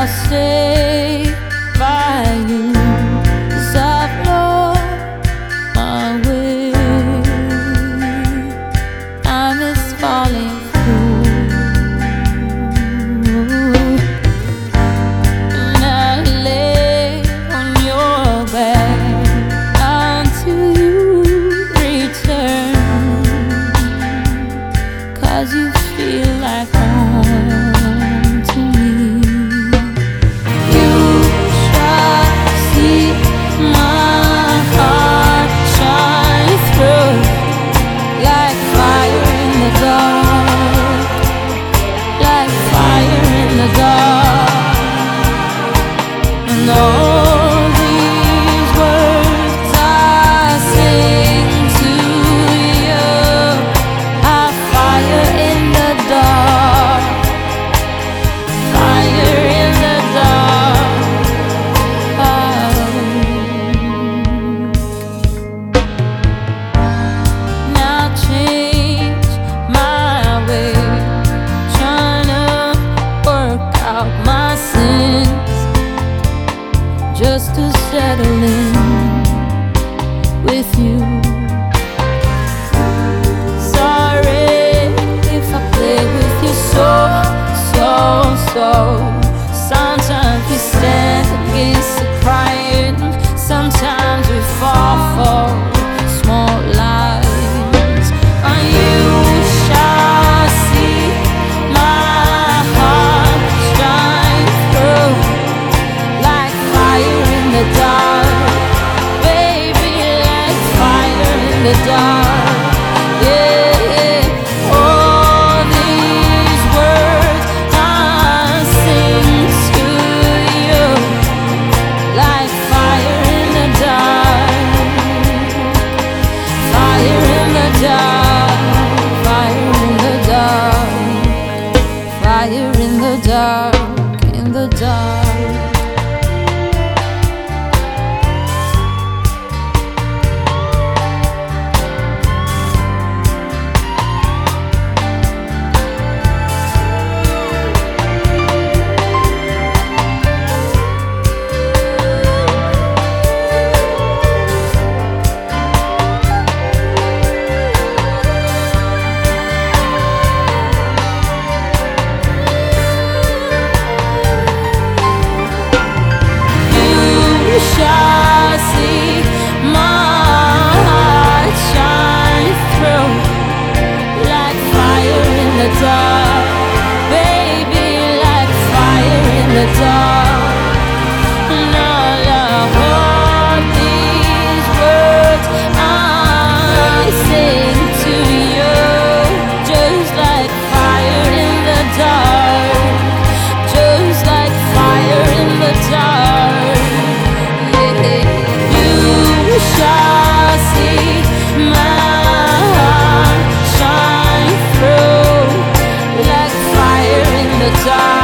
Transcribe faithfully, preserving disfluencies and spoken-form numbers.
I'll stay by you, 'cause I've lost my way. Time is falling through, and I lay on your bed until you return, 'cause you feel like home to me. You shall see my heart shine through like fire in the dark, like fire in the dark. And all these words I sing to you are fire in the dark, fire in the dark. Now change my way, trying to work out my sins, just to settle in with you. Sorry if I play with you so, so, so. Sometimes we stand against the crying, sometimes we fall for small lies. And you shall see my heart shine through like fire in the dark, baby, like fire in the dark. Yeah, all these words I sing to you like fire in the dark, fire in the dark, fire in the dark, fire in the dark, in the dark. You shall see my heart shine through like fire in the dark, baby, like fire in the dark. And all of all these words I sing to you, just like fire in the dark, just like fire in the dark. You shall see my heart shine through like fire in the dark.